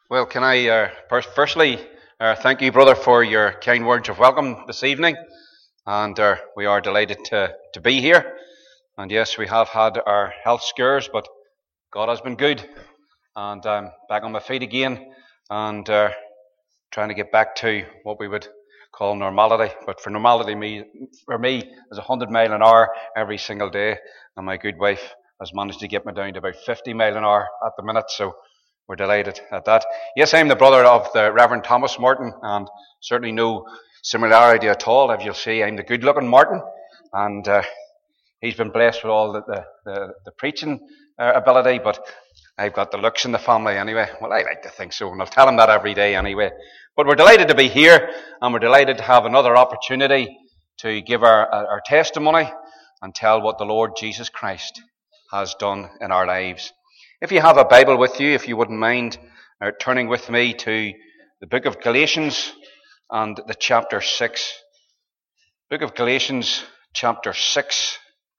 Well, can I firstly thank you, brother, for your kind words of welcome this evening. And we are delighted to be here. And yes, we have had our health scares, but God has been good. And I'm back on my feet again and trying to get back to what we would call normality. But for normality, for me, is 100 mile an hour every single day. And my good wife has managed to get me down to about 50 mile an hour at the minute. So we're delighted at that. Yes, I'm the brother of the Reverend Thomas Martin, and certainly no similarity at all. If you'll see, I'm the good-looking Martin, and he's been blessed with all the preaching ability, but I've got the looks in the family anyway. Well, I like to think so, and I'll tell him that every day anyway. But we're delighted to be here, and we're delighted to have another opportunity to give our testimony and tell what the Lord Jesus Christ has done in our lives. If you have a Bible with you, if you wouldn't mind turning with me to the book of Galatians and the chapter 6. Book of Galatians, chapter 6.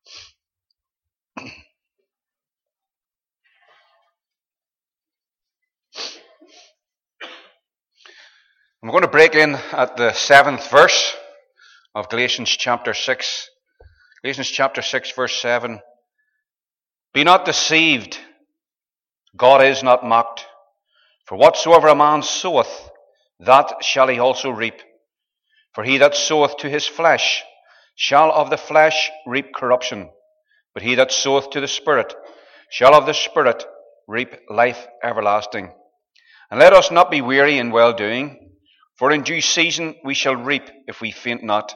I'm going to break in at the 7th verse of Galatians chapter 6. Galatians chapter 6, verse 7. Be not deceived. God is not mocked. For whatsoever a man soweth, that shall he also reap. For he that soweth to his flesh shall of the flesh reap corruption. But he that soweth to the Spirit shall of the Spirit reap life everlasting. And let us not be weary in well-doing, for in due season we shall reap if we faint not.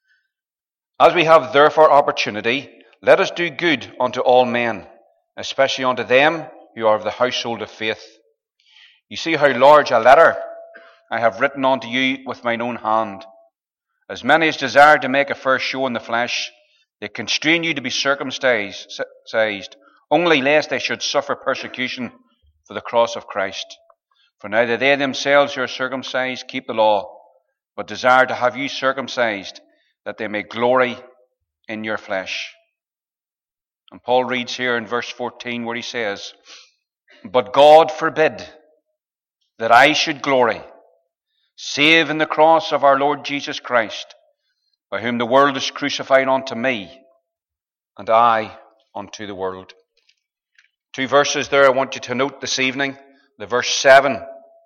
As we have therefore opportunity, let us do good unto all men, especially unto them who are of the household of faith. You see how large a letter I have written unto you with mine own hand. As many as desire to make a fair show in the flesh, they constrain you to be circumcised, only lest they should suffer persecution for the cross of Christ. For neither they themselves who are circumcised keep the law, but desire to have you circumcised, that they may glory in your flesh. And Paul reads here in verse 14 where he says, But God forbid that I should glory, save in the cross of our Lord Jesus Christ, by whom the world is crucified unto me, and I unto the world. 2 verses there I want you to note this evening. The verse 7,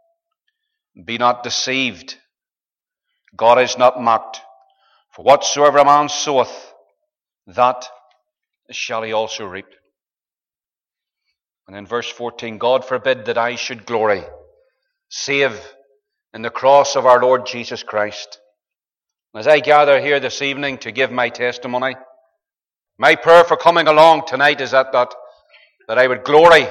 Be not deceived. God is not mocked. For whatsoever a man soweth, that shall he also reap. And in verse 14, God forbid that I should glory, save in the cross of our Lord Jesus Christ. As I gather here this evening to give my testimony, my prayer for coming along tonight is that I would glory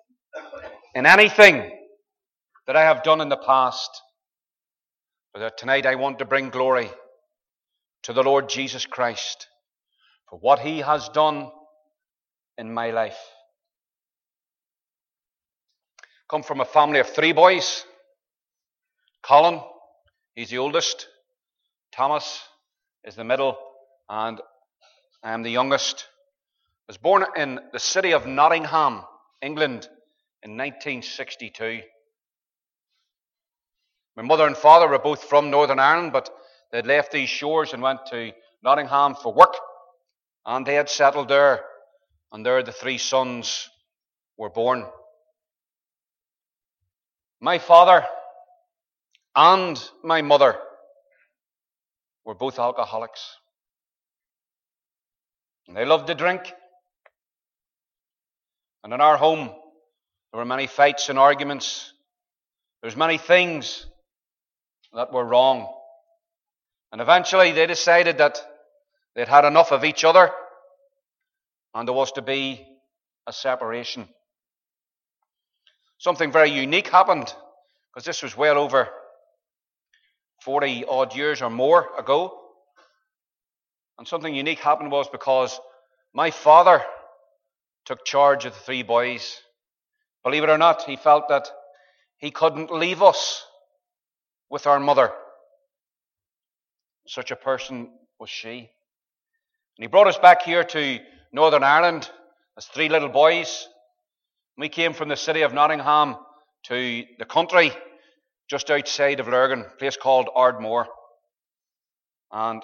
in anything that I have done in the past. But that tonight I want to bring glory to the Lord Jesus Christ for what he has done in my life. Come from a family of 3 boys. Colin, he's the oldest. Thomas is the middle, and I am the youngest. I was born in the city of Nottingham, England, in 1962. My mother and father were both from Northern Ireland, but they had left these shores and went to Nottingham for work, and they had settled there, and there the 3 sons were born. My father and my mother were both alcoholics. And they loved to drink. And in our home, there were many fights and arguments. There's many things that were wrong. And eventually they decided that they'd had enough of each other and there was to be a separation. Something very unique happened, because this was well over 40 odd years or more ago. And something unique happened was because my father took charge of the 3 boys. Believe it or not, he felt that he couldn't leave us with our mother. Such a person was she. And he brought us back here to Northern Ireland as 3 little boys. We came from the city of Nottingham to the country just outside of Lurgan, a place called Ardmore. And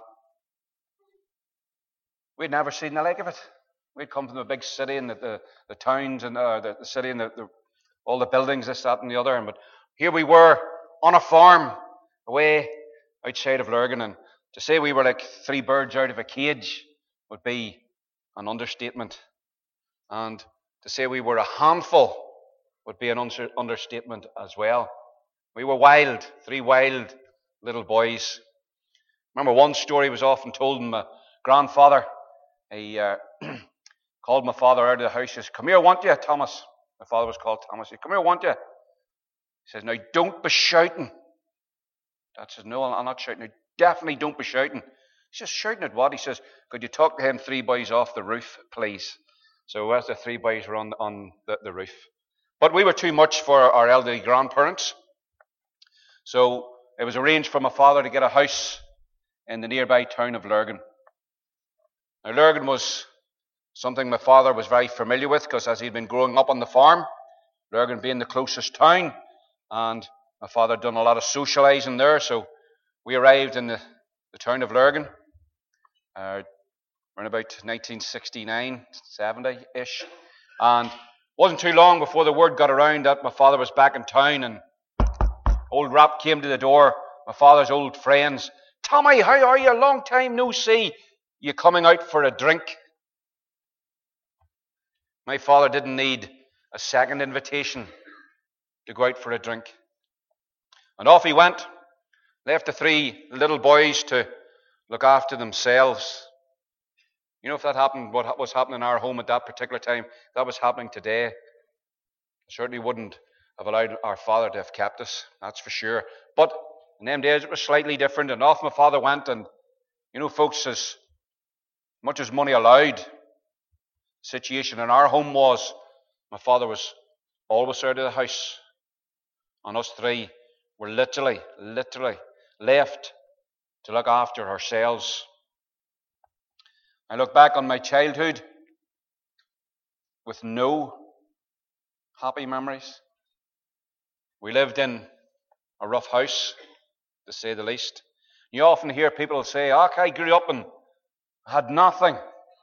we'd never seen the like of it. We'd come from the big city and the towns and the city and all the buildings, this, that, and the other. But here we were on a farm away outside of Lurgan. And to say we were like three birds out of a cage would be an understatement. And to say we were a handful would be an understatement as well. We were wild, three wild little boys. Remember, one story was often told. My grandfather, he called my father out of the house. He says, "Come here, want you, Thomas." My father was called Thomas. He said, "Come here, want you." He says, "Now, don't be shouting." Dad says, "No, I'm not shouting. Now, definitely don't be shouting." He says, "Shouting at what?" He says, "Could you talk to him three boys off the roof, please?" So as the three boys were on the roof. But we were too much for our elderly grandparents. So it was arranged for my father to get a house in the nearby town of Lurgan. Now, Lurgan was something my father was very familiar with, because as he'd been growing up on the farm, Lurgan being the closest town, and my father had done a lot of socialising there. So we arrived in the town of Lurgan around about 1969, 70-ish. And it wasn't too long before the word got around that my father was back in town, and old Rap came to the door, my father's old friends. "Tommy, how are you? Long time no see. You coming out for a drink?" My father didn't need a second invitation to go out for a drink. And off he went, left the three little boys to look after themselves. You know, if that happened, what was happening in our home at that particular time, that was happening today, I certainly wouldn't have allowed our father to have kept us, that's for sure. But in them days, it was slightly different, and off my father went. And, you know, folks, as much as money allowed, the situation in our home was, my father was always out of the house, and us three were literally left to look after ourselves. I look back on my childhood with no happy memories. We lived in a rough house, to say the least. You often hear people say, "Oh, I grew up and had nothing."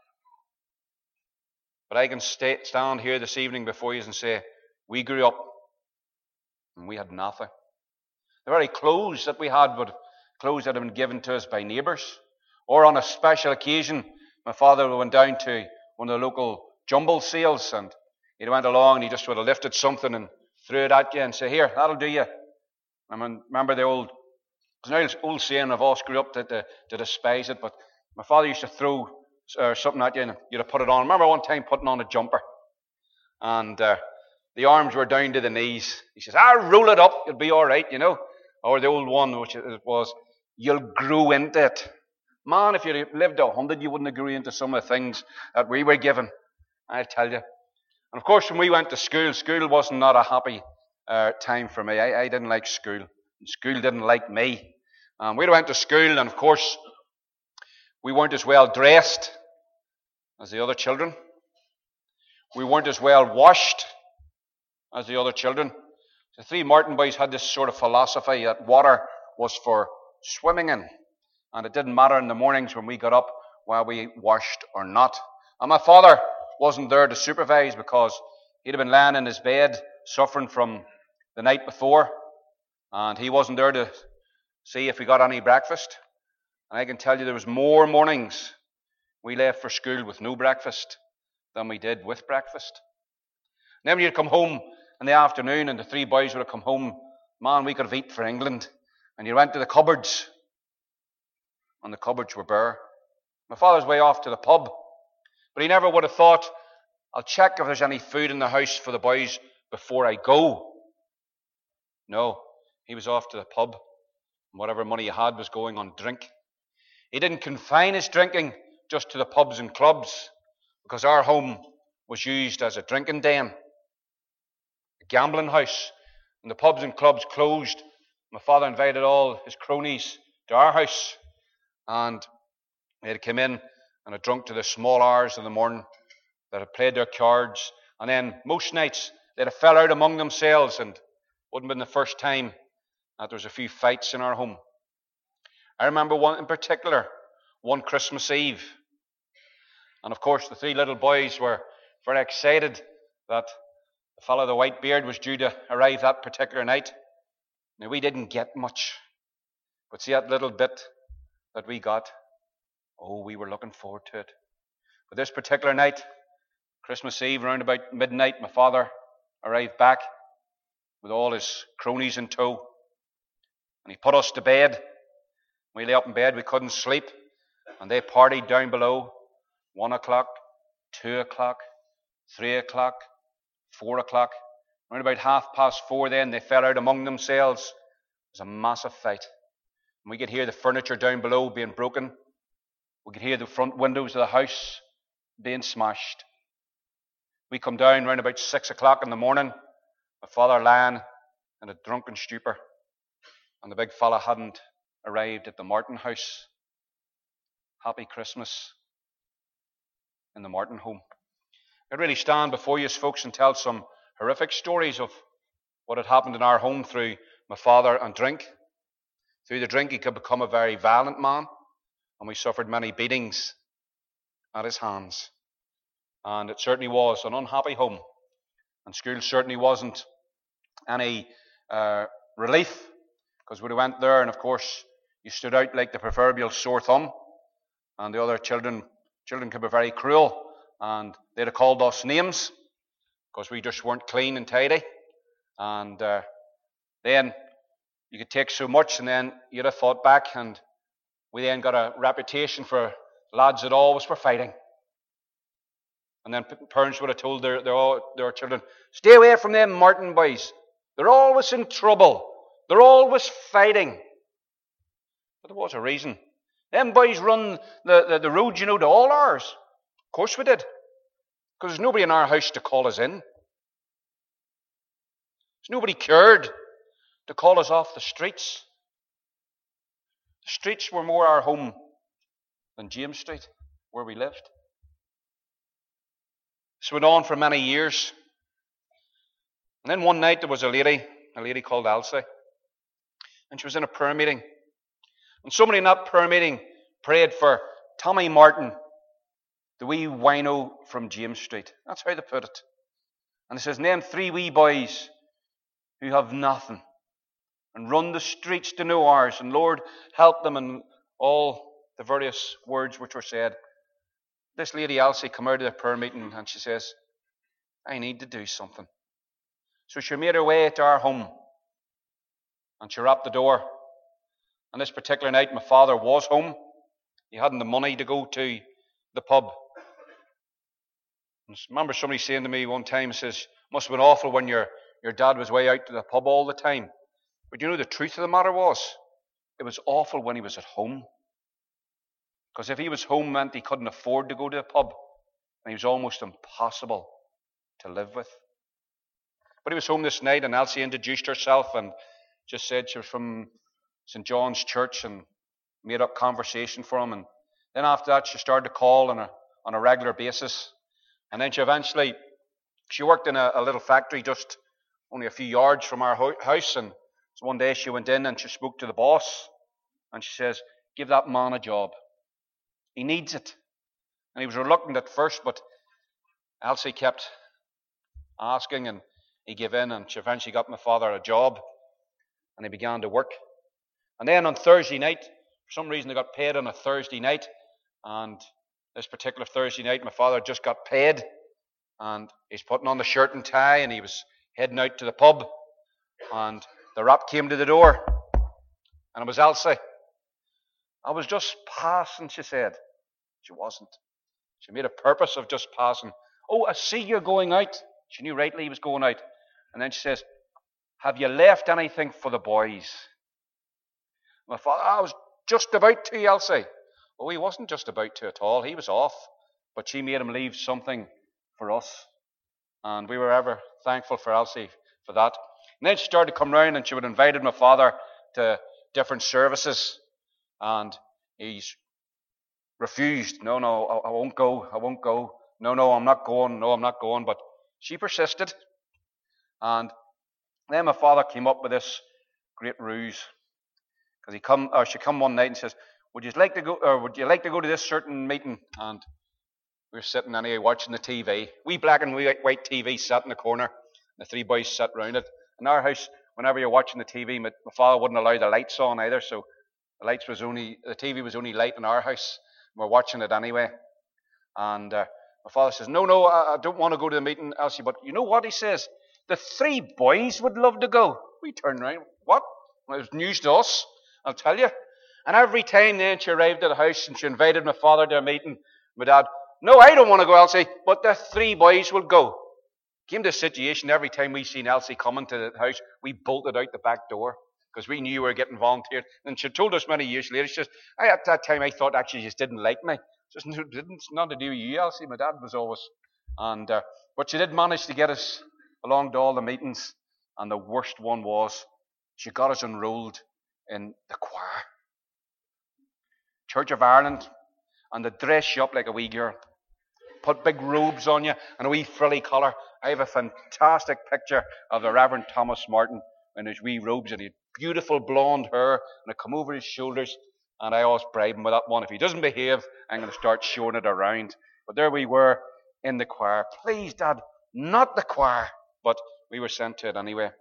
But I can stand here this evening before you and say, we grew up and we had nothing. The very clothes that we had were clothes that had been given to us by neighbours. Or on a special occasion, my father went down to one of the local jumble sales, and he went along and he just would have lifted something and threw it at you and say, "Here, that'll do you." I mean, remember the old saying of us grew up to despise it, but my father used to throw something at you and you'd have put it on. I remember one time putting on a jumper, and the arms were down to the knees. He says, "Roll it up, you'll be all right, you know." Or the old one, which it was, "You'll grow into it." Man, if you lived 100, you wouldn't have grew into some of the things that we were given, I tell you. And of course, when we went to school, school wasn't not a happy time for me. I didn't like school. School didn't like me. We went to school, and of course, we weren't as well dressed as the other children. We weren't as well washed as the other children. The three Martin boys had this sort of philosophy that water was for swimming in, and it didn't matter in the mornings when we got up whether we washed or not. And my father wasn't there to supervise, because he'd have been lying in his bed suffering from the night before, and he wasn't there to see if we got any breakfast. And I can tell you there was more mornings we left for school with no breakfast than we did with breakfast. And then when you'd come home in the afternoon and the three boys would have come home, man, we could have eaten for England. And you went to the cupboards, and the cupboards were bare. My father's way off to the pub, but he never would have thought, "I'll check if there's any food in the house for the boys before I go." No, he was off to the pub, and whatever money he had was going on drink. He didn't confine his drinking just to the pubs and clubs, because our home was used as a drinking den, a gambling house. And the pubs and clubs closed, my father invited all his cronies to our house, and they'd come in and had drunk to the small hours of the morning, that had played their cards, and then most nights they'd have fell out among themselves, and Wouldn't have been the first time that there was a few fights in our home. I remember one in particular, one Christmas Eve. And of course, the three little boys were very excited that the fellow with the white beard was due to arrive that particular night. Now, we didn't get much. But see that little bit that we got? Oh, we were looking forward to it. But this particular night, Christmas Eve, around about midnight, my father arrived back with all his cronies in tow. And he put us to bed. We lay up in bed, we couldn't sleep. And they partied down below. 1 o'clock, 2 o'clock, 3 o'clock, 4 o'clock. Around about 4:30 then, they fell out among themselves. It was a massive fight. And we could hear the furniture down below being broken. We could hear the front windows of the house being smashed. We come down around about 6 o'clock in the morning. My father lying in a drunken stupor. And the big fella hadn't arrived at the Martin house. Happy Christmas in the Martin home. I'd really stand before you, folks, and tell some horrific stories of what had happened in our home through my father and drink. Through the drink, he could become a very violent man, and we suffered many beatings at his hands. And it certainly was an unhappy home, and school certainly wasn't any relief, because we went there, and of course, you stood out like the proverbial sore thumb, and the other children could be very cruel, and they'd have called us names because we just weren't clean and tidy. And then you could take so much, and then you'd have fought back, and we then got a reputation for lads that always were fighting. And then parents would have told their children, stay away from them Martin boys. They're always in trouble. They're always fighting. But there was a reason. Them boys run the road, to all ours. Of course we did. Because there's nobody in our house to call us in. There's nobody cared to call us off the streets. The streets were more our home than James Street, where we lived. This went on for many years. And then one night there was a lady called Elsie. And she was in a prayer meeting. And somebody in that prayer meeting prayed for Tommy Martin, the wee wino from James Street. That's how they put it. And it says, name 3 wee boys who have nothing and run the streets to no ours, and Lord, help them, and all the various words which were said. This lady Elsie came out of the prayer meeting and she says, I need to do something. So she made her way to our home and she rapped the door. And this particular night, my father was home. He hadn't the money to go to the pub. And I remember somebody saying to me one time, he says, must have been awful when your dad was way out to the pub all the time. But the truth of the matter was, it was awful when he was at home. Because if he was home, meant he couldn't afford to go to the pub. And he was almost impossible to live with. But he was home this night, and Elsie introduced herself and just said she was from St. John's Church, and made up conversation for him. And then after that, she started to call on a regular basis. And then she worked in a little factory just only a few yards from our house. And so one day she went in and she spoke to the boss. And she says, give that man a job. He needs it. And he was reluctant at first, but Elsie kept asking, and he gave in, and she eventually got my father a job. And he began to work. And then on Thursday night, for some reason they got paid on a Thursday night. And this particular Thursday night, my father just got paid. And he's putting on the shirt and tie, and he was heading out to the pub. And the rap came to the door. And it was Elsie. I was just passing, she said. She wasn't. She made a purpose of just passing. Oh, I see you're going out. She knew rightly he was going out. And then she says, have you left anything for the boys? My father, I was just about to, Elsie. Oh, he wasn't just about to at all. He was off. But she made him leave something for us. And we were ever thankful for Elsie for that. And then she started to come round, and she would invited my father to different services. And he's refused. No, I won't go. I won't go. No, I'm not going. No, I'm not going. But she persisted. And Then my father came up with this great ruse. Because she come one night and says, would you like to go to this certain meeting? And we were sitting anyway watching the TV. Wee black and white TV sat in the corner. The three boys sat round it. In our house, whenever you're watching the TV, my father wouldn't allow the lights on either, so the TV was only light in our house. We're watching it anyway. And my father says, no, I don't want to go to the meeting, Elsie, but you know what, he says, the three boys would love to go. We turned around, what? Well, it was news to us, I'll tell you. And every time then she arrived at the house and she invited my father to a meeting, my dad, no, I don't want to go, Elsie, but the three boys will go. Came to a situation, every time we seen Elsie coming to the house, we bolted out the back door because we knew we were getting volunteered. And she told us many years later, she says, at that time I thought actually she just didn't like me. It's not to do with you, Elsie. My dad was always. But she did manage to get us along to all the meetings. And the worst one was she got us enrolled in the choir. Church of Ireland. And they dress you up like a wee girl. Put big robes on you and a wee frilly collar. I have a fantastic picture of the Reverend Thomas Martin in his wee robes, and he had beautiful blonde hair, and it come over his shoulders. And I always bribe him with that one. If he doesn't behave, I'm going to start showing it around. But there we were in the choir. Please, Dad, not the choir. But we were sent to it anyway.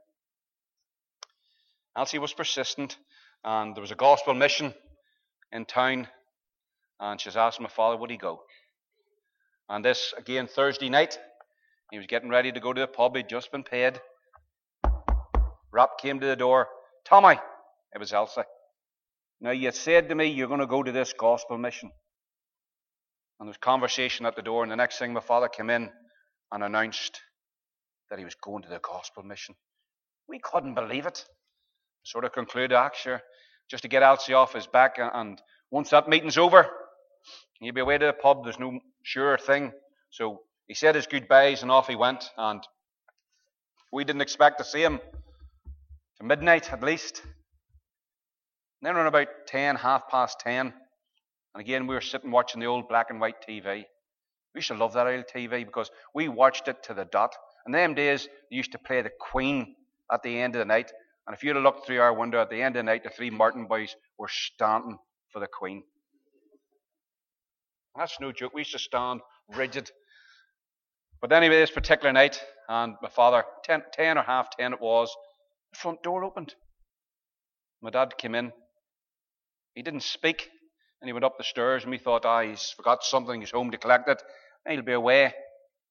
Elsie was persistent, and there was a gospel mission in town. And she's asked my father, would he go? And this, again, Thursday night, he was getting ready to go to the pub. He'd just been paid. Rap came to the door. Tommy, it was Elsie. Now, you said to me you're going to go to this gospel mission. And there was conversation at the door, and the next thing my father came in and announced that he was going to the gospel mission. We couldn't believe it. Sort of concluded, sure, just to get Elsie off his back, and once that meeting's over, he'll be away to the pub. There's no sure thing. So he said his goodbyes and off he went, and we didn't expect to see him to midnight at least. And then around about 10:30, and again we were sitting watching the old black and white TV. We used to love that old TV because we watched it to the dot. In them days, they used to play the Queen at the end of the night, and if you'd have looked through our window at the end of the night, the three Martin boys were standing for the Queen. And that's no joke. We used to stand rigid. But anyway, this particular night, and my father, 10 or 10:30 it was, the front door opened. My dad came in. He didn't speak, and he went up the stairs, and we thought, he's forgot something, he's home to collect it, and he'll be away. A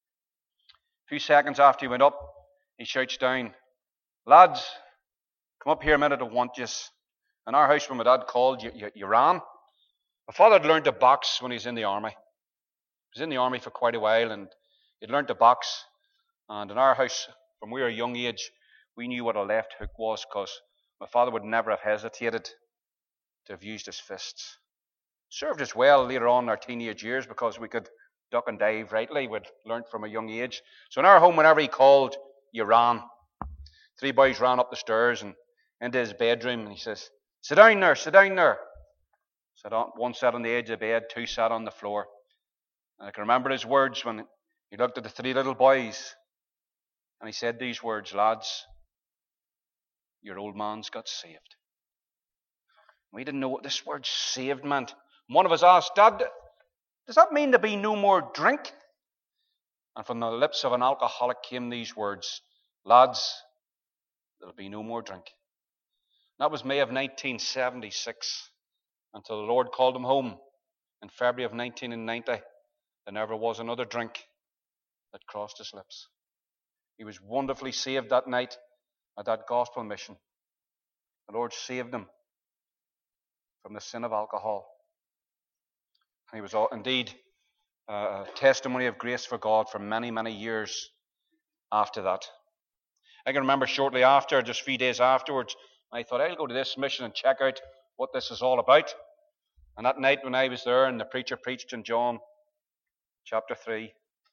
few seconds after he went up, he shouts down, lads, come up here a minute, I want yous. In our house, when my dad called, you ran. My father had learned to box when he was in the army. He was in the army for quite a while, and he'd learned to box. And in our house, from we were a young age, we knew what a left hook was, because my father would never have hesitated to have used his fists. Served us well later on in our teenage years, because we could duck and dive rightly. We'd learned from a young age. So in our home, whenever he called, you ran. Three boys ran up the stairs and into his bedroom, and he says, sit down there, sit down there. One sat on the edge of the bed, two sat on the floor. And I can remember his words when he looked at the three little boys, and he said these words, lads, your old man's got saved. We didn't know what this word saved meant. One of us asked, Dad, does that mean there'll be no more drink? And from the lips of an alcoholic came these words, lads, there'll be no more drink. That was May of 1976, until the Lord called him home in February of 1990. There never was another drink that crossed his lips. He was wonderfully saved that night at that gospel mission. The Lord saved him from the sin of alcohol. And he was indeed a testimony of grace for God for many, many years after that. I can remember shortly after, just a few days afterwards, I thought, I'll go to this mission and check out what this is all about. And that night when I was there and the preacher preached in John chapter 3,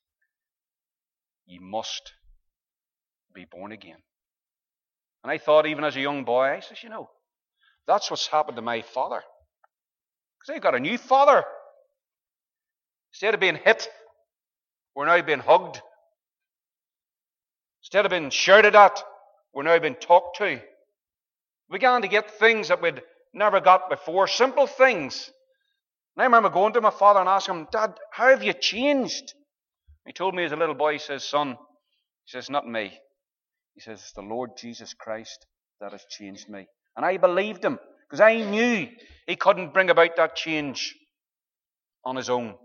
you must be born again. And I thought, even as a young boy, I says, that's what's happened to my father. Because I've got a new father. Instead of being hit, we're now being hugged. Instead of being shouted at, we're now being talked to. We began to get things that we'd never got before, simple things. And I remember going to my father and asking him, Dad, how have you changed? He told me as a little boy, he says, son, he says, not me. He says, it's the Lord Jesus Christ that has changed me. And I believed him because I knew he couldn't bring about that change on his own.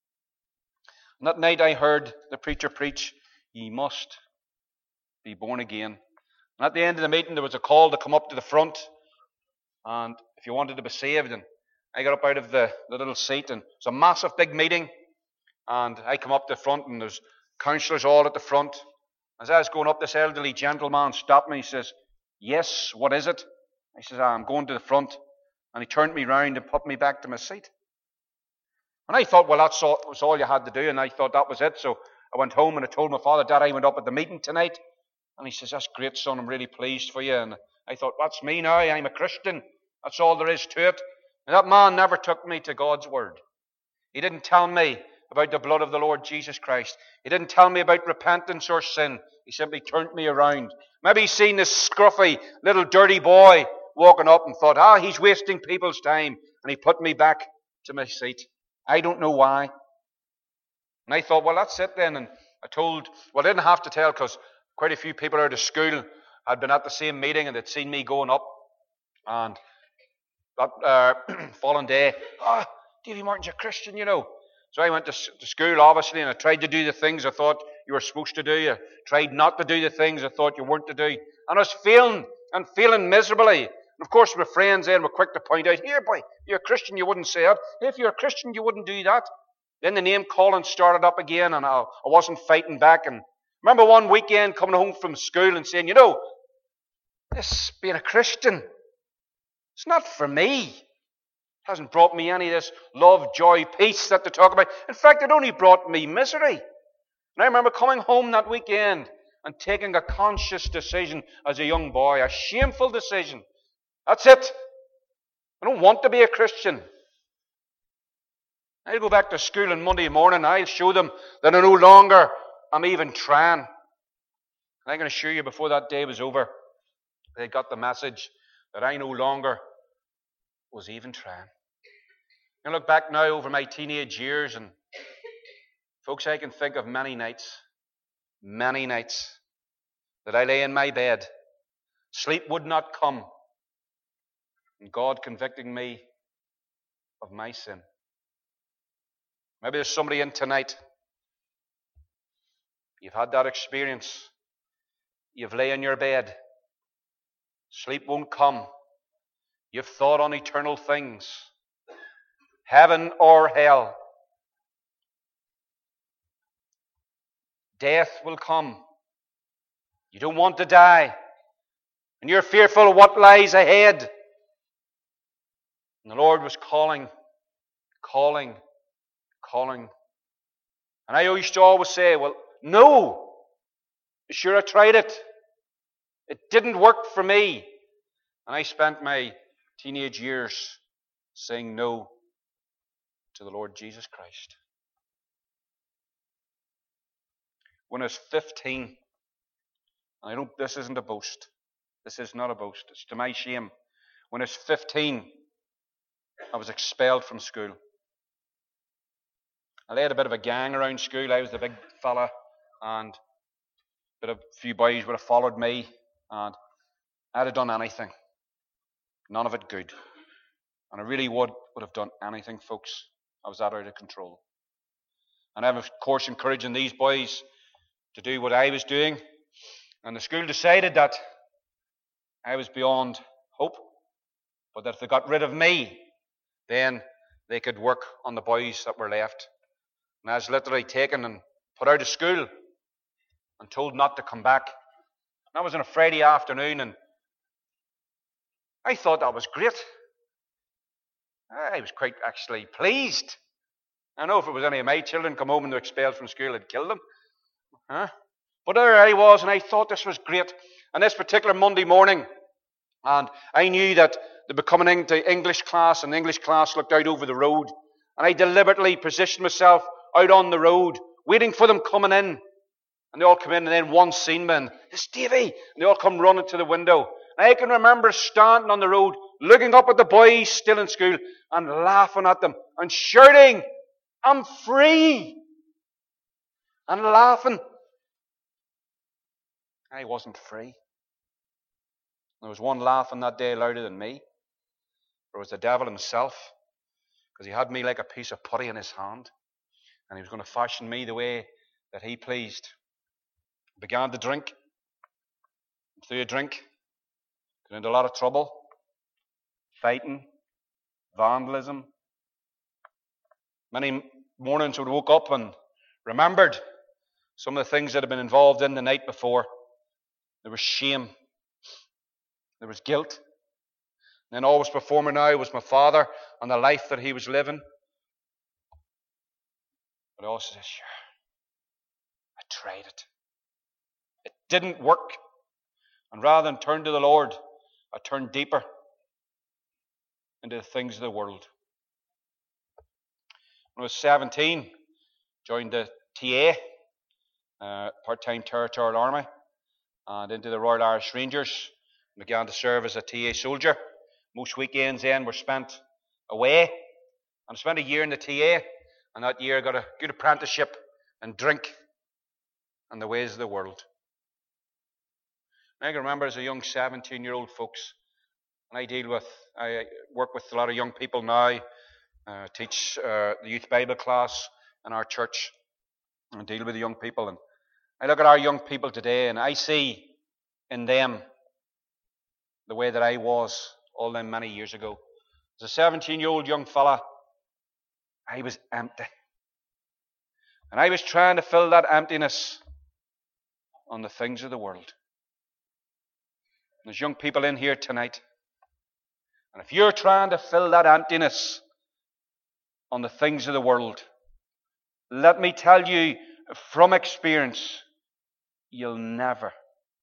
And that night I heard the preacher preach, ye must be born again. And at the end of the meeting there was a call to come up to the front, and if you wanted to be saved, and I got up out of the little seat, and it was a massive big meeting, and I come up to the front, and there's counsellors all at the front. As I was going up, this elderly gentleman stopped me. He says, yes, what is it? I says, I'm going to the front. And he turned me round and put me back to my seat. And I thought, well, that was all you had to do, and I thought that was it. So I went home and I told my father, Dad, I went up at the meeting tonight. And he says, that's great, son, I'm really pleased for you. And I thought, that's me now, I'm a Christian. That's all there is to it. And that man never took me to God's word. He didn't tell me about the blood of the Lord Jesus Christ. He didn't tell me about repentance or sin. He simply turned me around. Maybe he's seen this scruffy little dirty boy walking up and thought, he's wasting people's time. And he put me back to my seat. I don't know why. And I thought, well, that's it then. And I didn't have to tell because quite a few people out of school had been at the same meeting and they'd seen me going up. And that following day, Davy Martin's a Christian, you know. So I went to school, obviously, and I tried to do the things I thought you were supposed to do. I tried not to do the things I thought you weren't to do. And I was failing miserably. And of course, my friends then were quick to point out, here, boy, you're a Christian, you wouldn't say it. If you're a Christian, you wouldn't do that. Then the name calling started up again, and I wasn't fighting back. And I remember one weekend coming home from school and saying, this being a Christian, it's not for me. It hasn't brought me any of this love, joy, peace that they talk about. In fact, it only brought me misery. And I remember coming home that weekend and taking a conscious decision as a young boy, a shameful decision. That's it. I don't want to be a Christian. I'll go back to school on Monday morning. I'll show them that I no longer am even trying. And I can assure you before that day was over, they got the message that I no longer was even trying. I look back now over my teenage years, and folks, I can think of many nights that I lay in my bed. Sleep would not come, and God convicting me of my sin. Maybe there's somebody in tonight. You've had that experience. You've lay in your bed. Sleep won't come. You've thought on eternal things. Heaven or hell. Death will come. You don't want to die. And you're fearful of what lies ahead. And the Lord was calling. And I used to always say, well, no. Sure, I tried it. It didn't work for me. And I spent my teenage years saying no to the Lord Jesus Christ. When I was 15, and this isn't a boast. This is not a boast. It's to my shame. When I was 15, I was expelled from school. I had a bit of a gang around school. I was the big fella, and a few boys would have followed me, and I'd have done anything. None of it good. And I really would have done anything, folks. I was that out of control. And I was, of course, encouraging these boys to do what I was doing. And the school decided that I was beyond hope, but that if they got rid of me, then they could work on the boys that were left. And I was literally taken and put out of school and told not to come back. And that was on a Friday afternoon, and I thought that was great. I was quite actually pleased. I know if it was any of my children come home and they're expelled from school, I'd kill them. But there I was, and I thought this was great. And this particular Monday morning, and I knew that they'd be coming into English class, and the English class looked out over the road. And I deliberately positioned myself out on the road, waiting for them coming in. And they all come in, and then one seen me, and it's Davy. And they all come running to the window. And I can remember standing on the road, looking up at the boys still in school, and laughing at them, and shouting, I'm free! And laughing. I wasn't free. There was one laughing that day louder than me. It was the devil himself, because he had me like a piece of putty in his hand, and he was going to fashion me the way that he pleased. I began to drink. Through a drink, got into a lot of trouble, fighting, vandalism. Many mornings I would woke up and remembered some of the things that had been involved in the night before. There was shame. There was guilt. And then always before me now was my father and the life that he was living. But I also said, sure, I tried it. It didn't work. And rather than turn to the Lord, I turned deeper into the things of the world. When I was 17, joined the TA, part-time territorial army, and into the Royal Irish Rangers. Began to serve as a TA soldier. Most weekends then were spent away. And I spent a year in the TA, and that year I got a good apprenticeship in drink and the ways of the world. And I can remember as a young 17-year-old folks, and I work with a lot of young people now, teach the youth Bible class in our church, and deal with the young people. And I look at our young people today, and I see in them the way that I was all them many years ago. As a 17-year-old young fella, I was empty. And I was trying to fill that emptiness on the things of the world. There's young people in here tonight. And if you're trying to fill that emptiness on the things of the world, let me tell you from experience, you'll never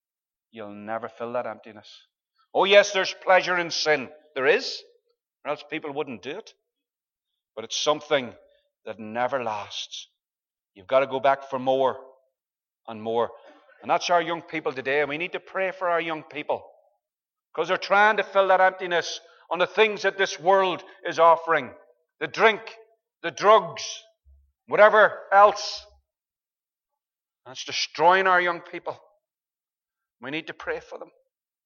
fill that emptiness. Oh yes, there's pleasure in sin. There is, or else people wouldn't do it. But it's something that never lasts. You've got to go back for more and more. And that's our young people today. And we need to pray for our young people, because they're trying to fill that emptiness on the things that this world is offering. The drink, the drugs, whatever else. And it's destroying our young people. We need to pray for them.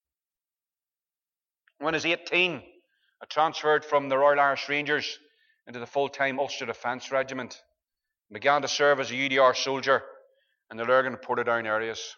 When I was 18, I transferred from the Royal Irish Rangers into the full-time Ulster Defence Regiment. I began to serve as a UDR soldier in the Lurgan and Portadown areas.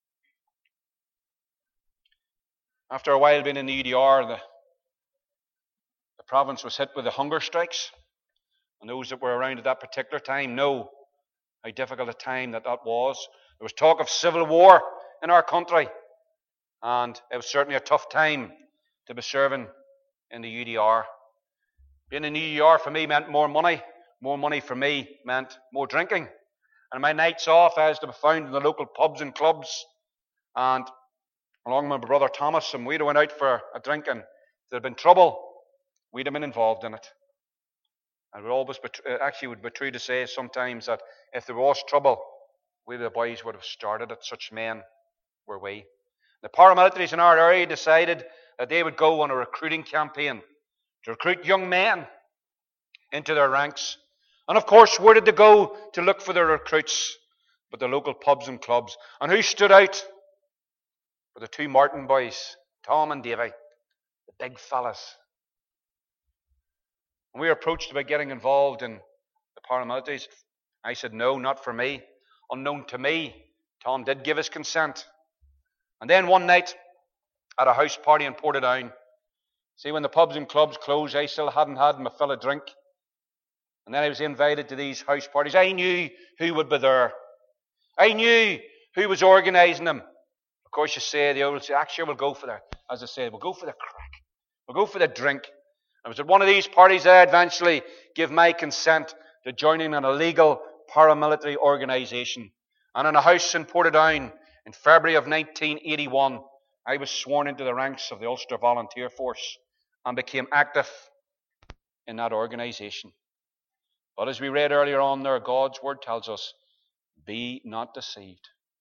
After a while being in the UDR, the province was hit with the hunger strikes. And those that were around at that particular time know how difficult a time that was. There was talk of civil war in our country. And it was certainly a tough time to be serving in the UDR. Being in the UDR for me meant more money. More money for me meant more drinking. And my nights off, I was to be found in the local pubs and clubs. And along with my brother Thomas, and we'd have went out for a drink, and if there had been trouble, we'd have been involved in it. And it would always be, actually would be true to say sometimes that if there was trouble, we the boys would have started it. Such men were we. The paramilitaries in our area decided that they would go on a recruiting campaign to recruit young men into their ranks. And of course, where did they go to look for their recruits? But the local pubs and clubs. And who stood out? But the two Martin boys, Tom and Davy, the big fellas. When we were approached about getting involved in the paramilitaries, I said, no, not for me. Unknown to me, Tom did give his consent. And then one night, at a house party in Portadown, see, when the pubs and clubs closed, I still hadn't had my fill of drink. And then I was invited to these house parties. I knew who would be there. I knew who was organising them. Of course, you say, they always say, actually, we'll go for that. As I said, we'll go for the crack. We'll go for the drink. I was at one of these parties that I eventually gave my consent to joining an illegal paramilitary organisation. And in a house in Portadown in February of 1981, I was sworn into the ranks of the Ulster Volunteer Force and became active in that organisation. But as we read earlier on there, God's word tells us, be not deceived.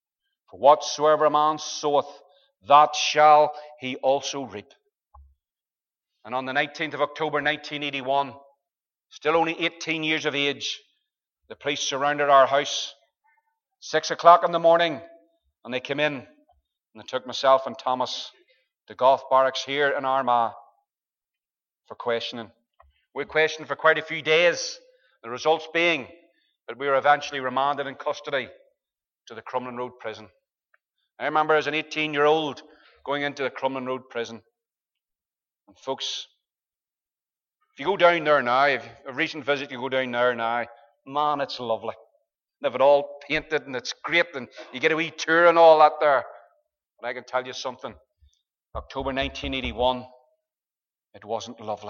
For whatsoever a man soweth, that shall he also reap. And on the 19th of October 1981, still only 18 years of age, the police surrounded our house, 6 o'clock in the morning, and they came in and they took myself and Thomas to Gough Barracks here in Armagh for questioning. We questioned for quite a few days, the results being that we were eventually remanded in custody to the Crumlin Road prison. I remember as an 18-year-old going into the Crumlin Road prison. And folks, if you go down there now, if a recent visit, you go down there now, man, it's lovely. They have it all painted and it's great and you get a wee tour and all that there. But I can tell you something. October 1981, it wasn't lovely.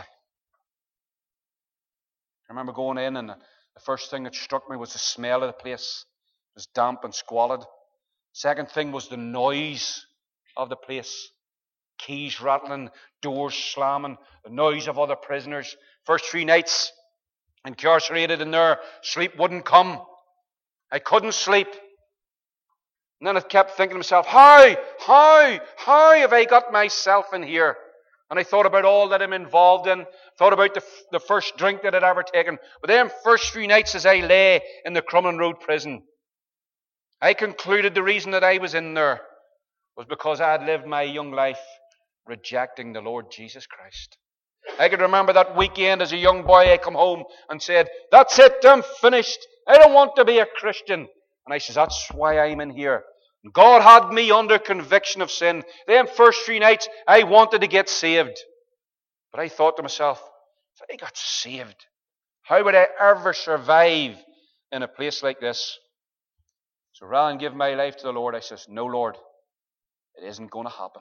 I remember going in and the first thing that struck me was the smell of the place. It was damp and squalid. Second thing was the noise of the place. Keys rattling, doors slamming, the noise of other prisoners. First 3 nights incarcerated in there, sleep wouldn't come. I couldn't sleep. And then I kept thinking to myself, how have I got myself in here? And I thought about all that I'm involved in, thought about the first drink that I'd ever taken. But then first 3 nights as I lay in the Crumlin Road prison, I concluded the reason that I was in there was because I had lived my young life rejecting the Lord Jesus Christ. I could remember that weekend as a young boy I come home and said, that's it, I'm finished. I don't want to be a Christian. And I says, that's why I'm in here. And God had me under conviction of sin. Then first 3 nights I wanted to get saved. But I thought to myself, if I got saved, how would I ever survive in a place like this? So rather than give my life to the Lord, I says, no, Lord, it isn't going to happen.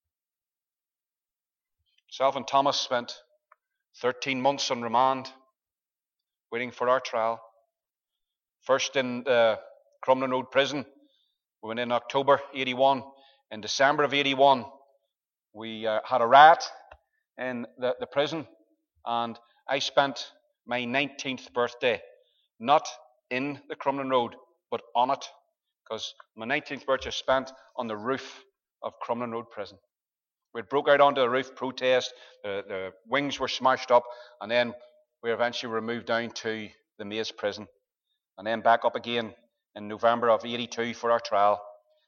Myself and Thomas spent 13 months on remand, waiting for our trial. First in the Crumlin Road prison. We went in October 81. In December of 81, we had a riot in the prison, and I spent my 19th birthday not in the Crumlin Road, but on it, because my 19th birthday was spent on the roof of Crumlin Road prison. We broke out onto the roof, protest, the wings were smashed up, and then we eventually were moved down to the Maze prison, and then back up again in November of 82 for our trial.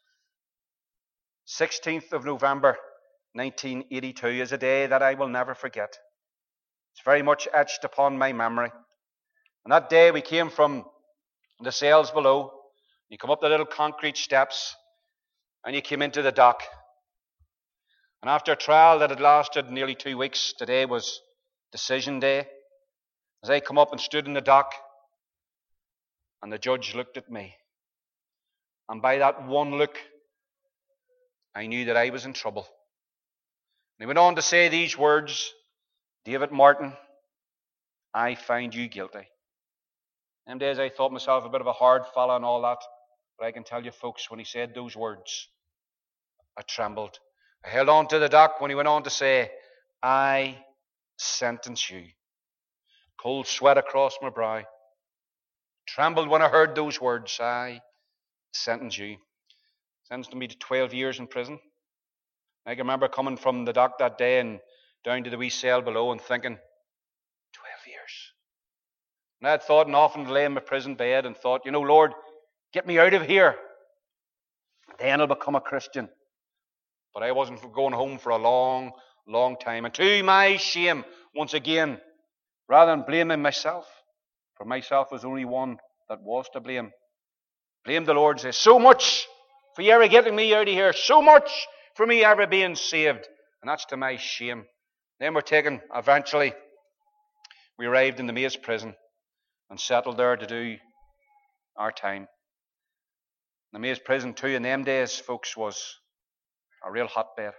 16th of November 1982 is a day that I will never forget. It's very much etched upon my memory. And that day we came from the cells below. You come up the little concrete steps and you came into the dock. And after a trial that had lasted nearly 2 weeks, today was decision day. As I come up and stood in the dock, and the judge looked at me. And by that one look, I knew that I was in trouble. And he went on to say these words, David Martin, I find you guilty. Them days I thought myself a bit of a hard fella and all that. But I can tell you folks, when he said those words, I trembled. I held on to the dock when he went on to say, I sentence you. Cold sweat across my brow. Trembled when I heard those words, I sentence you. Sentenced me to 12 years in prison. I can remember coming from the dock that day and down to the wee cell below and thinking, 12 years. And I had thought and often lay in my prison bed and thought, Lord, get me out of here. Then I'll become a Christian. But I wasn't going home for a long, long time. And to my shame, once again, rather than blaming myself, for myself was only one that was to blame, blamed the Lord and said, so much for you ever getting me out of here, so much for me ever being saved. And that's to my shame. Then eventually, we arrived in the Maze prison and settled there to do our time. The Maze prison too in them days, folks, was a real hotbed.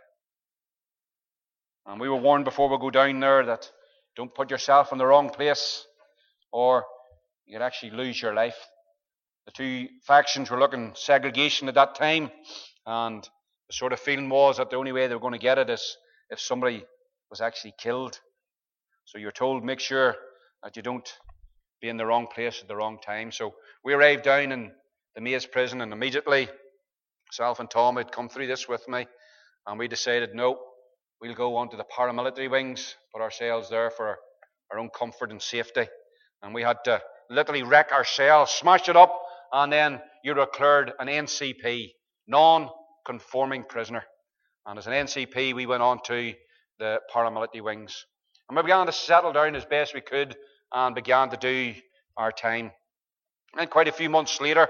And we were warned before we go down there that don't put yourself in the wrong place or you'd actually lose your life. The two factions were looking segregation at that time, and the sort of feeling was that the only way they were going to get it is if somebody was actually killed. So you're told, make sure that you don't be in the wrong place at the wrong time. So we arrived down in the Maze prison, and immediately Myself and Tom had come through this with me, and we decided, no, we'll go on to the paramilitary wings, put ourselves there for our own comfort and safety. And we had to literally wreck ourselves, smash it up, and then you were declared an NCP, non-conforming prisoner. And as an NCP, we went on to the paramilitary wings. And we began to settle down as best we could and began to do our time. And quite a few months later,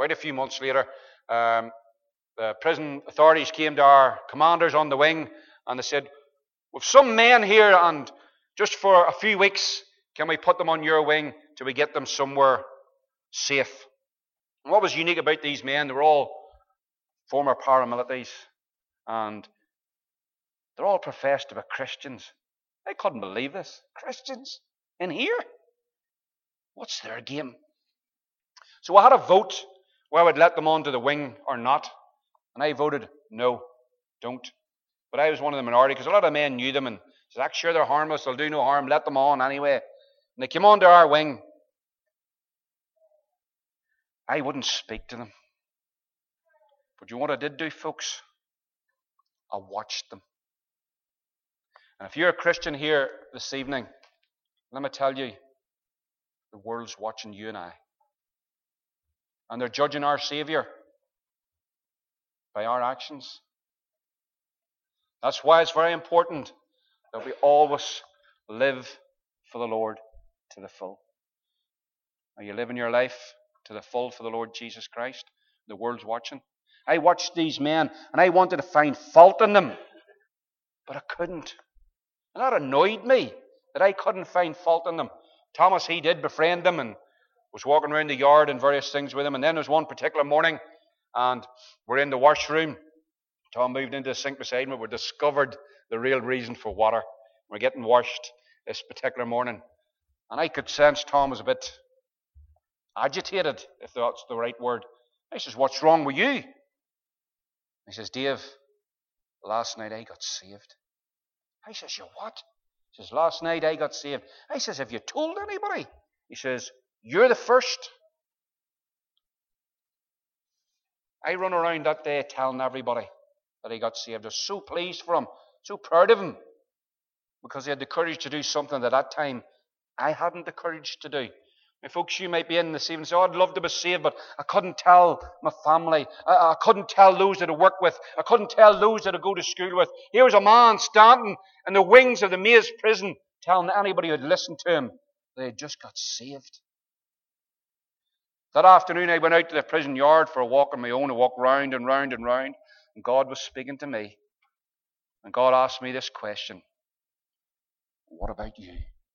the prison authorities came to our commanders on the wing and they said, "We've some men here, and just for a few weeks, can we put them on your wing till we get them somewhere safe?" And what was unique about these men, they were all former paramilitaries, and they're all professed to be Christians. I couldn't believe this. Christians in here? What's their game? So I had a vote whether I'd let them onto the wing or not. And I voted no, don't. But I was one of the minority because a lot of men knew them and said, "Sure, they're harmless, they'll do no harm, let them on anyway." And they came onto our wing. I wouldn't speak to them. But you know what I did do, folks? I watched them. And if you're a Christian here this evening, let me tell you, the world's watching you and I. And they're judging our Savior by our actions. That's why it's very important that we always live for the Lord to the full. Are you living your life to the full for the Lord Jesus Christ? The world's watching. I watched these men and I wanted to find fault in them, but I couldn't. And that annoyed me that I couldn't find fault in them. Thomas, he did befriend them and was walking around the yard and various things with them. And then there was one particular morning and we're in the washroom. Tom moved into the sink beside me. We discovered the real reason for water. We're getting washed this particular morning. And I could sense Tom was a bit agitated, if that's the right word. I says, "What's wrong with you?" He says, "Dave, last night I got saved." I says, "You what?" He says, "Last night I got saved." I says, "Have you told anybody?" He says, "You're the first." I run around that day telling everybody that he got saved. I was so pleased for him, so proud of him, because he had the courage to do something at that time I hadn't the courage to do. Now, folks, you might be in this evening and say, "Oh, I'd love to be saved, but I couldn't tell my family. I couldn't tell those that I work with. I couldn't tell those that I go to school with." Here was a man standing in the wings of the Maze prison telling anybody who'd listened to him they had just got saved. That afternoon I went out to the prison yard for a walk on my own. I walked round and round and round, and God was speaking to me. And God asked me this question: what about you?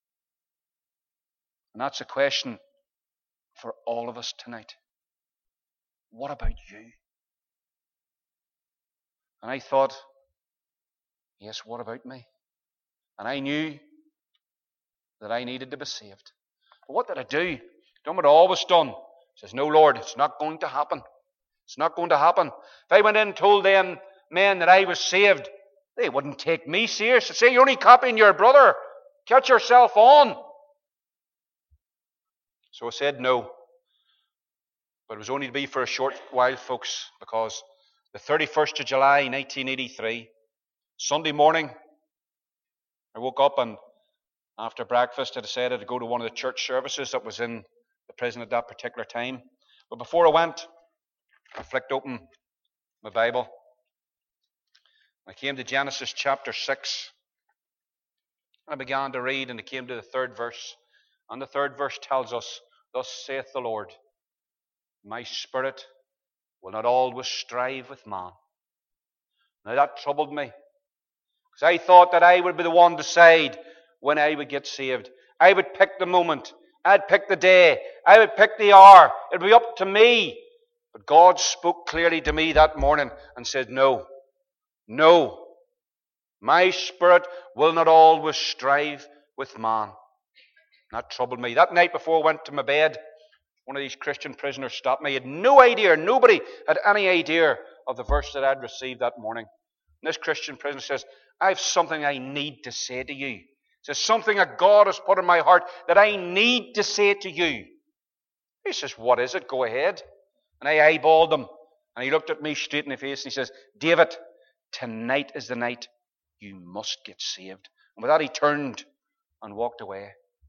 And that's a question for all of us tonight. What about you? And I thought, yes, what about me? And I knew that I needed to be saved. But what did I do? Done what I always done. I says, "No, Lord, it's not going to happen. It's not going to happen." If I went in and told them men that I was saved, they wouldn't take me serious. They'd say, "You're only copying your brother. Catch yourself on." So I said no. But it was only to be for a short while, folks, because the 31st of July, 1983, Sunday morning, I woke up and after breakfast I decided to go to one of the church services that was in the prison at that particular time. But before I went, I flicked open my Bible. I came to Genesis chapter 6. I began to read and I came to the 3rd verse. And the 3rd verse tells us, "Thus saith the Lord, my spirit will not always strive with man." Now that troubled me, because I thought that I would be the one to decide when I would get saved. I would pick the moment. I'd pick the day. I would pick the hour. It would be up to me. But God spoke clearly to me that morning and said, "No, no, my spirit will not always strive with man." That troubled me. That night before I went to my bed, one of these Christian prisoners stopped me. He had no idea, nobody had any idea of the verse that I'd received that morning. And this Christian prisoner says, "I have something I need to say to you." He says, "Something that God has put in my heart that I need to say to you." He says, "What is it? Go ahead." And I eyeballed him. And he looked at me straight in the face and he says, David, tonight is the night you must get saved. And with that he turned and walked away.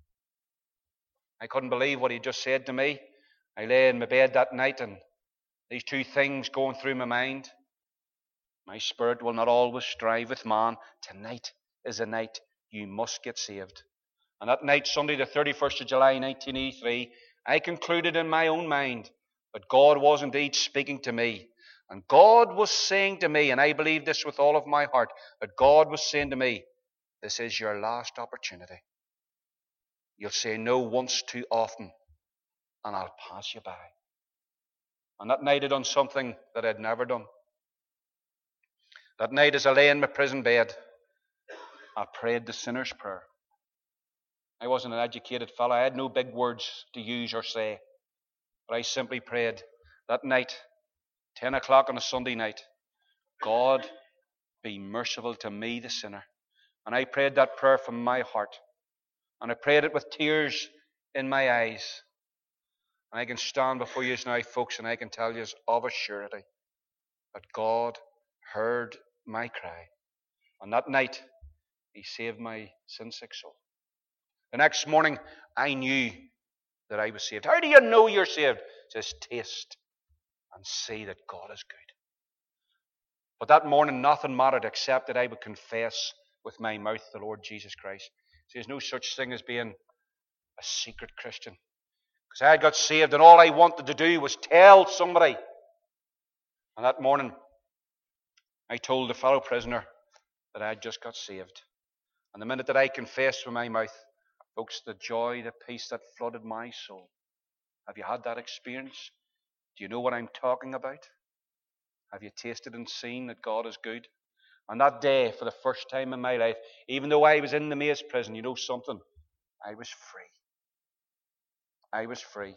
I couldn't believe what he just said to me. I lay in my bed that night and these two things going through my mind. My spirit will not always strive with man. Tonight is the night you must get saved. And that night, Sunday the 31st of July 1983, I concluded in my own mind that God was indeed speaking to me. And God was saying to me, and I believe this with all of my heart, that God was saying to me, this is your last opportunity. You'll say no once too often, and I'll pass you by. And that night I done something that I'd never done. That night as I lay in my prison bed, I prayed the sinner's prayer. I wasn't an educated fellow. I had no big words to use or say. But I simply prayed that night, 10 o'clock on a Sunday night, God, be merciful to me, the sinner. And I prayed that prayer from my heart. And I prayed it with tears in my eyes. And I can stand before you now, folks, and I can tell you of a surety that God heard my cry. And that night, He saved my sin-sick soul. The next morning, I knew that I was saved. How do you know you're saved? Just taste and see that God is good. But that morning, nothing mattered except that I would confess with my mouth the Lord Jesus Christ. See, there's no such thing as being a secret Christian. Because I had got saved and all I wanted to do was tell somebody. And that morning, I told a fellow prisoner that I had just got saved. And the minute that I confessed with my mouth, folks, the joy, the peace that flooded my soul. Have you had that experience? Do you know what I'm talking about? Have you tasted and seen that God is good? And that day, for the first time in my life, even though I was in the Maze prison, you know something? I was free. I was free.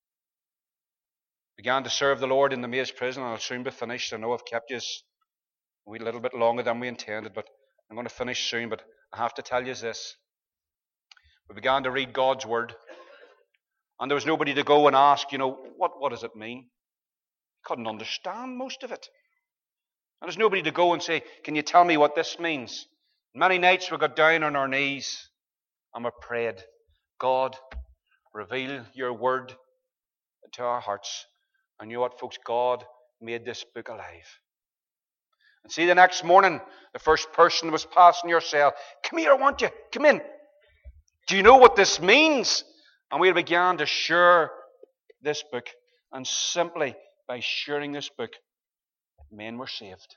Began to serve the Lord in the Maze prison, and I'll soon be finished. I know I've kept you a little bit longer than we intended, but I'm going to finish soon. But I have to tell you this. We began to read God's Word. And there was nobody to go and ask, what does it mean? Couldn't understand most of it. And there's nobody to go and say, can you tell me what this means? Many nights we got down on our knees and we prayed, God, reveal your word to our hearts. And you know what, folks? God made this book alive. And see, the next morning, the first person was passing your cell. Come here, I want you. Come in. Do you know what this means? And we began to share this book. And simply by sharing this book, men were saved.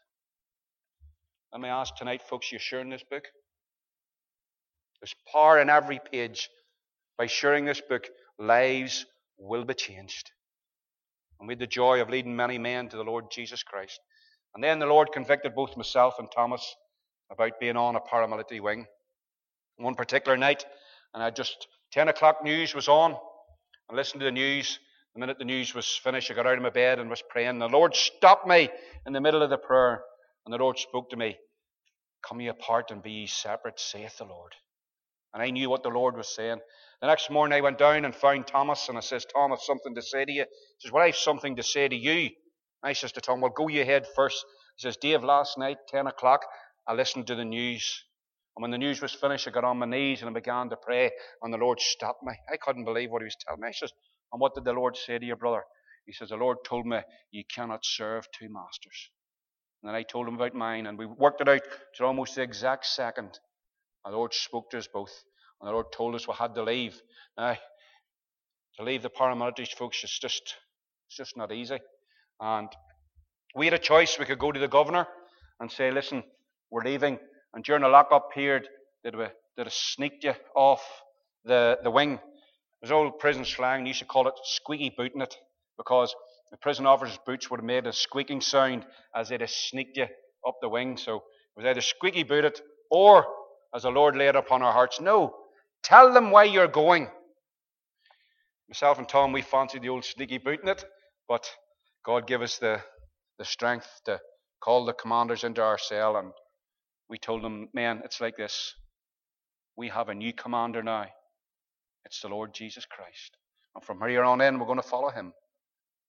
Let me ask tonight, folks, you sharing this book? There's power in every page. By sharing this book, lives will be changed. And we had the joy of leading many men to the Lord Jesus Christ. And then the Lord convicted both myself and Thomas about being on a paramilitary wing. One particular night, and 10 o'clock news was on. I listened to the news. The minute the news was finished, I got out of my bed and was praying. The Lord stopped me in the middle of the prayer. And the Lord spoke to me. Come ye apart and be ye separate, saith the Lord. And I knew what the Lord was saying. The next morning I went down and found Thomas. And I says, Thomas, something to say to you. He says, well, I have something to say to you. And I says to Tom, well, go you ahead first. He says, Dave, last night, 10 o'clock, I listened to the news. And when the news was finished, I got on my knees and I began to pray. And the Lord stopped me. I couldn't believe what He was telling me. I says, and what did the Lord say to you, brother? He says, the Lord told me you cannot serve two masters. And then I told him about mine, and we worked it out to almost the exact second. And the Lord spoke to us both. And the Lord told us we had to leave. Now, to leave the paramilitaries, folks, it's just not easy. And we had a choice. We could go to the governor and say, listen, we're leaving. And during the lock-up period, they'd have sneaked you off the wing. There's old prison slang, they used to call it squeaky booting it, because the prison officers' boots would have made a squeaking sound as they'd have sneaked you up the wing. So it was either squeaky boot it, or, as the Lord laid upon our hearts, no, tell them why you're going. Myself and Tom, we fancied the old sneaky booting it, but God gave us the strength to call the commanders into our cell, and we told them, man, it's like this. We have a new commander now. It's the Lord Jesus Christ. And from here on in, we're going to follow Him.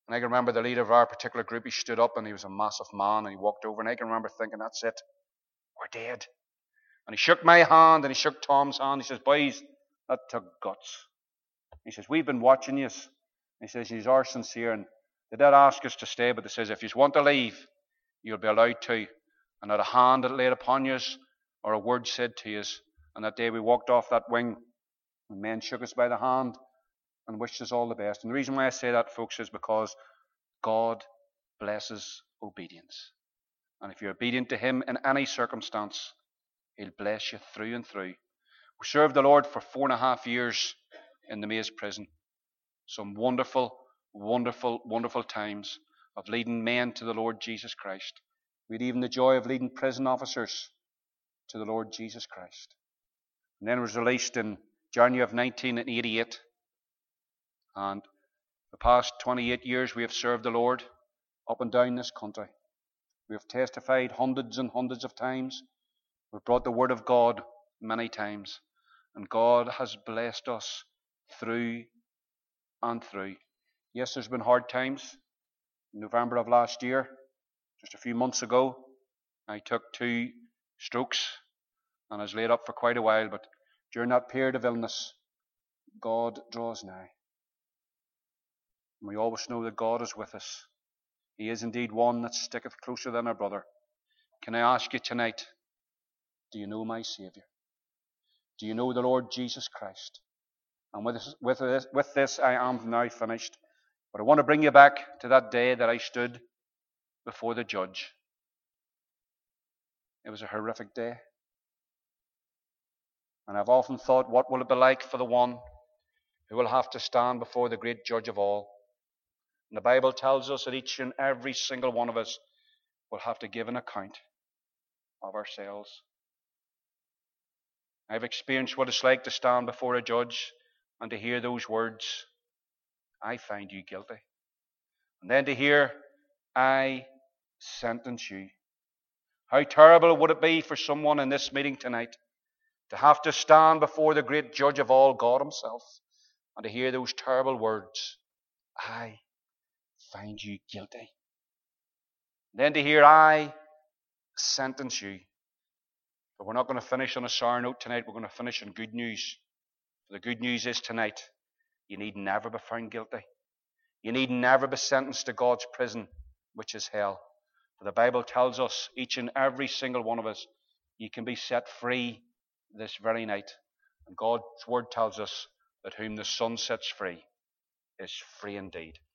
And I can remember the leader of our particular group, he stood up and he was a massive man and he walked over and I can remember thinking, that's it. We're dead. And he shook my hand and he shook Tom's hand. He says, boys, that took guts. He says, we've been watching you. He says, you are sincere. And they did ask us to stay, but they says, if you want to leave, you'll be allowed to. And not a hand that laid upon you or a word said to you. And that day we walked off that wing and men shook us by the hand and wished us all the best. And the reason why I say that, folks, is because God blesses obedience. And if you're obedient to Him in any circumstance, He'll bless you through and through. We served the Lord for 4.5 years in the Maze prison. Some wonderful, wonderful, wonderful times of leading men to the Lord Jesus Christ. We had even the joy of leading prison officers to the Lord Jesus Christ. And then was released in January of 1988. And the past 28 years we have served the Lord up and down this country. We have testified hundreds and hundreds of times. We've brought the Word of God many times. And God has blessed us through and through. Yes, there's been hard times. In November of last year, just a few months ago, I took 2 strokes and I was laid up for quite a while. But during that period of illness, God draws nigh. And we always know that God is with us. He is indeed one that sticketh closer than a brother. Can I ask you tonight, do you know my Saviour? Do you know the Lord Jesus Christ? And with this I am now finished. But I want to bring you back to that day that I stood before the judge. It was a horrific day. And I've often thought, what will it be like for the one who will have to stand before the great judge of all? And the Bible tells us that each and every single one of us will have to give an account of ourselves. I've experienced what it's like to stand before a judge and to hear those words, I find you guilty. And then to hear, I sentence you. How terrible would it be for someone in this meeting tonight to have to stand before the great judge of all, God Himself, and to hear those terrible words, I find you guilty. Then to hear, I sentence you. But we're not going to finish on a sour note tonight. We're going to finish on good news. The good news is tonight, you need never be found guilty. You need never be sentenced to God's prison, which is hell. For the Bible tells us, each and every single one of us, you can be set free this very night. And God's Word tells us that whom the Son sets free is free indeed.